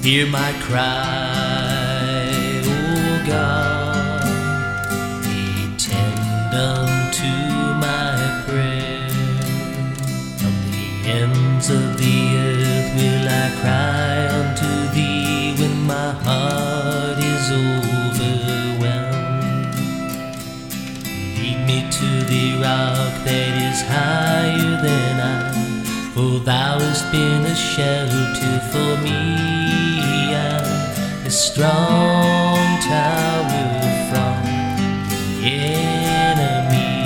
Hear my cry, O God, attend unto my prayer. From the ends of the earth will I cry unto thee when my heart is overwhelmed. Lead me to the rock that is higher than I, for thou hast been a shelter for me, a strong tower from the enemy.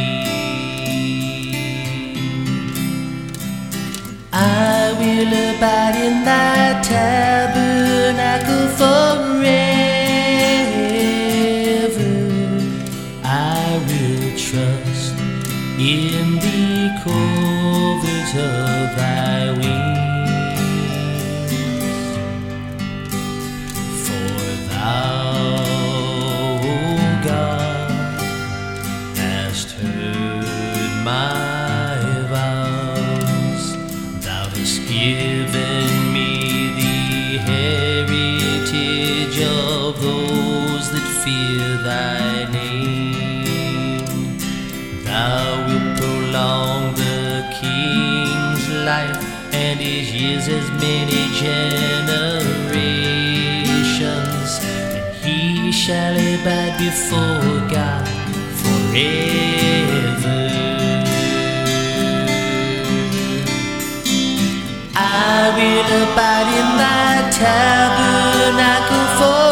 I will abide in thy tabernacle forever. I will trust in the covert of thy wings. For thou, O God, hast heard my vows. Thou hast given me the heritage of those that fear thy name. Thou wilt prolong the king's life, and his years as many generations, and he shall abide before God forever. I will abide in thy tabernacle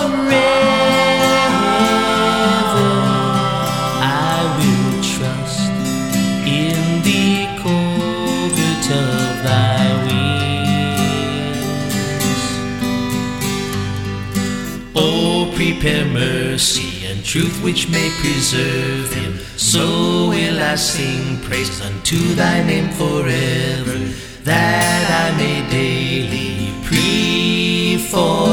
forever. I will trust in the covert of thy wings. Oh, prepare mercy and truth which may preserve him. So will I sing praises unto thy name forever, that I may daily pray for